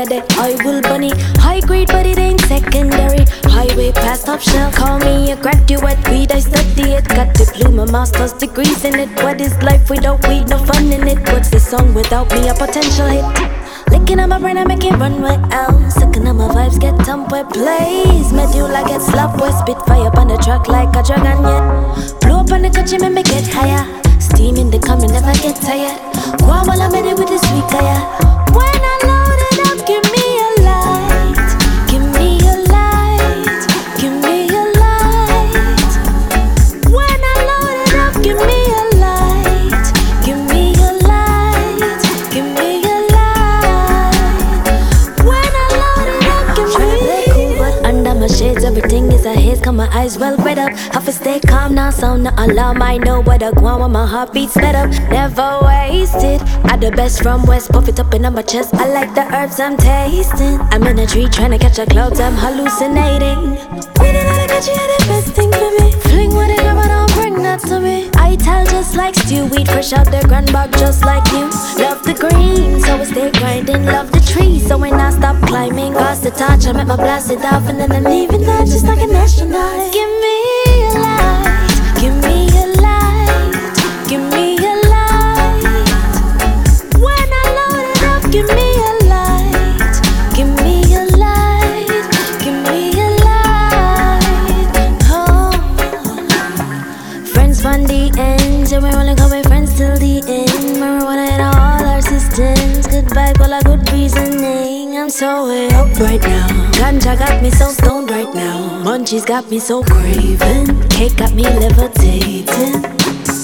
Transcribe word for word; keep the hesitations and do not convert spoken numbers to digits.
fire there, I will bunny. High grade but it ain't secondary. Highway past top shelf. Call me a graduate, weed I study it. Got diploma, master's degrees in it. What is life without weed? No fun in it. What's the song without me? A potential hit. Licking on my brain, I make it run where else. Sucking on my vibes, get dump where plays. Medulla get slap where spit fire up on the track like a dragon, yeah. Blow up on the country, make me get higher. Steam in the coming, never get tired. Go on while I'm in it with the sweet fire. When I load it up, give me a light. Give me a light. Give me a light. When I load it up, give me a light. Give me a light. Give me a light. When I load it up, give me a light. Cool, but under my shades, everything is a haze. Got my eyes well read up. Have to stay calm now, sound no alarm. I know what I want when my heartbeat sped up. Never wasted. I the best from West, puff it up in on my chest. I like the herbs I'm tasting. I'm in a tree trying to catch the clouds, I'm hallucinating. Waiting on the catch you, the best thing for me. Fling with it, but don't bring that to me. I tell just like stew, weed fresh out the grand bag just like you. Love the green, so I stay grinding. Love the tree, so when I stop climbing, cause the touch, I make my blast it off, and then I'm leaving that just like an astronaut. Give me a light, give me a light, give me a light. When I load it up, give me a light, give me a light, give me a light. Oh, friends from the end, and we're only going friends till the end. Marijuana in all our systems, good vibe, all our good reasoning. I'm so way up right now. Ganja got me so stoned right now. Munchies got me so craving. Cake got me levitating.